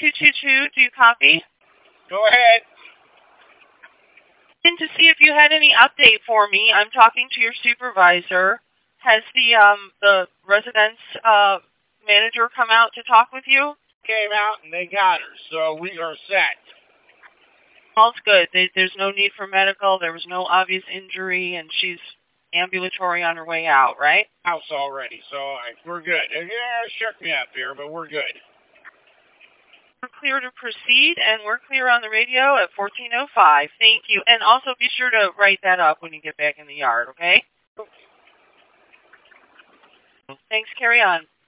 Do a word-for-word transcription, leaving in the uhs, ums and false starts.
two two two, do you copy? Go ahead. And to see if you had any update for me, I'm talking to your supervisor. Has the um the residence uh manager come out to talk with you? Came out and they got her, so we are set. All's good. They, there's no need for medical. There was no obvious injury, and she's ambulatory on her way out, right? House already, so I, we're good. Yeah, it shook me up here, but we're good. We're clear to proceed, and we're clear on the radio at fourteen oh five. Thank you. And also be sure to write that up when you get back in the yard, okay? Thanks. Carry on.